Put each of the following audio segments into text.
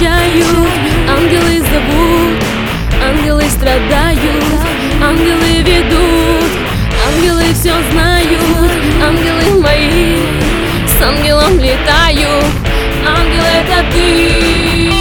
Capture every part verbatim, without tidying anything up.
встречают, ангелы зовут, ангелы страдают, ангелы ведут, ангелы все знают, ангелы мои, с ангелом летаю, ангел — это ты.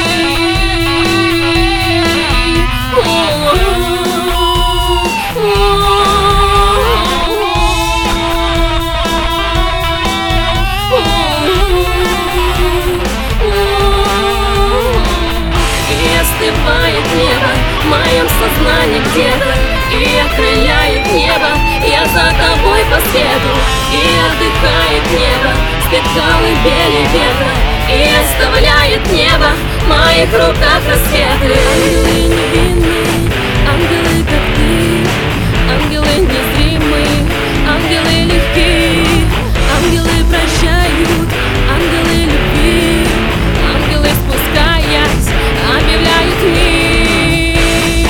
Остывает небо в моем сознании где-то, и окрыляет небо, я за тобой по свету. И отдыхает небо, спит колыбели ветра, и оставляет небо в моих руках рассветы. Ангелы невинные, ангелы как ты, ангелы незримые, ангелы легкие, ангелы прощают, ангелы любви, ангелы спускаясь объявляют мир.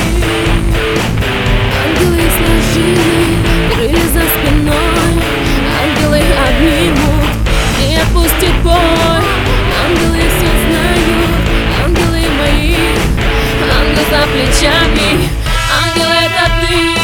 Ангелы сложили крылья за спиной, ангелы обнимут и отпустят боль. Ангелы все знают, ангелы мои, ангел за плечами, ангел — это ты.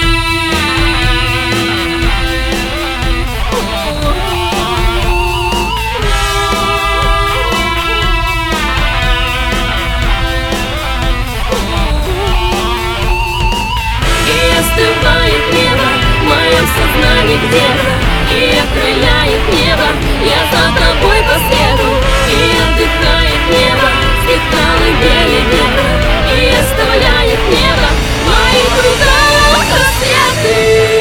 Остывает небо в моем сознании где-то, и окрыляет небо, я за тобой по свету. И отдыхает небо, спит колыбели ветра, и оставляет небо в моих руках рассветы.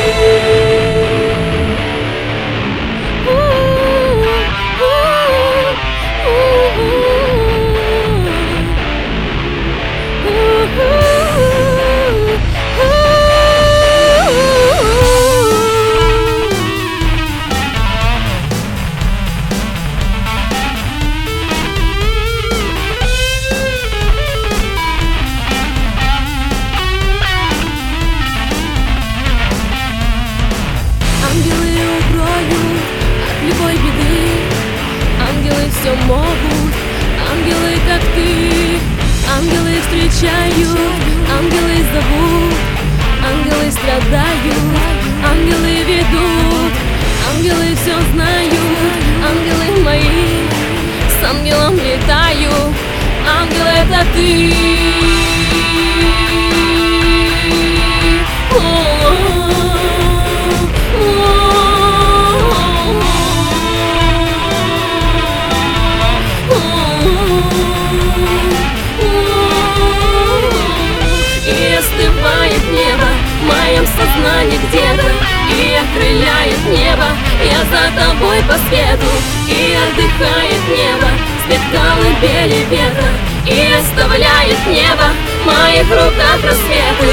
Любой беды, ангелы все могут, ангелы как ты, ангелы встречают, ангелы зовут, ангелы страдают, ангелы ведут, ангелы все знают, ангелы мои, с ангелом летаю, ангел — это ты. Остывает небо в моем сознании где-то, и окрыляет небо, я за тобой по свету. И отдыхает небо, спит колыбели ветра, и оставляет небо в моих руках рассветы.